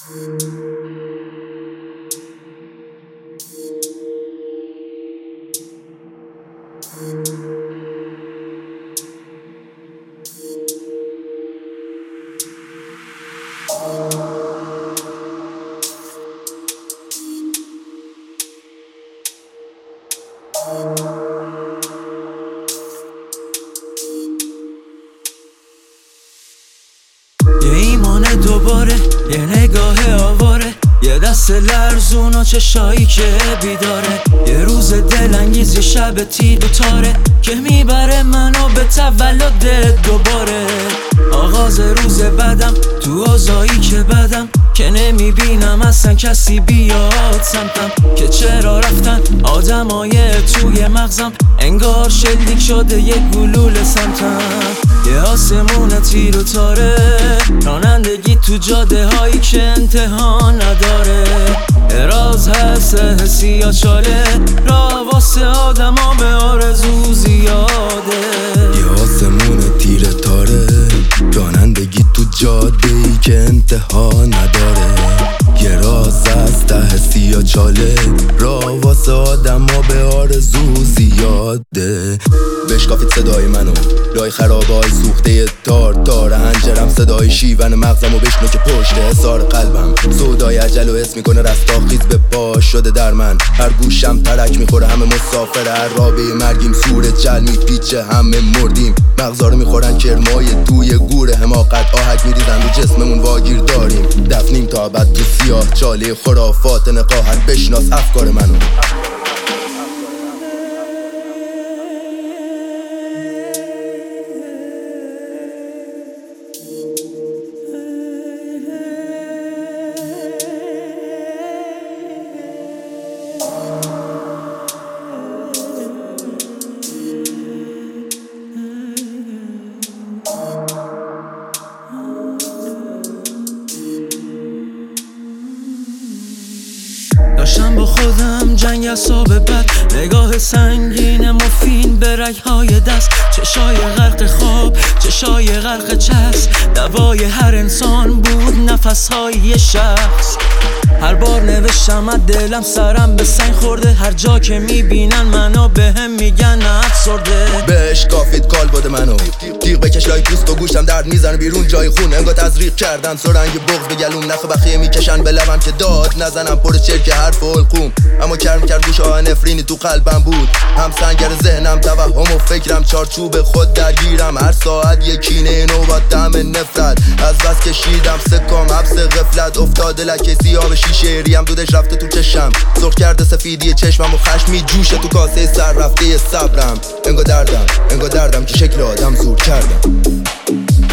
یه ایمان دوباره، یه نگاه آواره، یه دست لرزون و چشایی که بیداره، یه روز دلانگیز، یه شب تیر و تاره که میبره منو به تولد دوباره. آغاز روز بعدم تو آزایی که بدم، که نمیبینم اصلا کسی بیاد سمتم، که چرا رفتن آدمای توی مغزم، انگار شلیک شده یه گلوله سمتم. یه آسمون تیر و تاره، رانندگی تو جاده هایی که انتها نداره، اراز هست حسی یا چاله، راه واسه آدم ها به آرزو زیاده. یه آسمون تیر تاره، رانندگی تو جاده ای که انتها نداره، یه راز هست حسی یا چاله، راه واسه آدم ها به آرزو زیاده. بشکافید صدای منو لای خرابه های سوخته تار هنجرم، صدای شیون مغزم و بشنو که پشت حسار قلبم سودای عجل و حس میکنه رستاخیز به پا شده در من. هر گوشم ترک میخوره، همه مسافر هر رابه مرگیم، سور جل میپیچه همه مردیم، مغزا رو میخورن کرمای توی گوره حماقت، آهک میریزن رو جسممون واگیر داریم، دفنیم تا ابد تو سیاه چاله خرافات نقاهت، بشناس افکار منو. داشتم با خودم جنگ اعصاب بد، نگاه سنگین مفین به رگ‌های دست، چشای غرق خواب، چشای غرق چسب، دوای هر انسان بود نفس‌های شخص. هر بار نوشتم از دلم سرم به سنگ خورده، هر جا که میبینن منو بهم میگن افسرده. بهش کافید کال بوده منو تیغ بکش لای پوست و گوشتم درد میزنه بیرون جای خون، انگار تزریق کردن سرنگ بغض به گلوم، نخ بخیه میکشن به لبم که داد نزنم پر چرک حرف و القوم، اما کرم کرد گوش آه نفرینی تو قلبم بود، هم سنگر ذهنم توهم و فکرم چارچوب خود درگیرم، هر ساعت یه کینه نوبت دم نفرت، از بس کشیدم سکام حبس غفلت، افتاده لکه سیاه به شیشه ریم، دودش رفته تو چشم، سرخ کرده سفیدی چشمم و خشمی جوشه تو کاسه سر رفته صبرم، انگار دردم که شکل آدم زور کردم.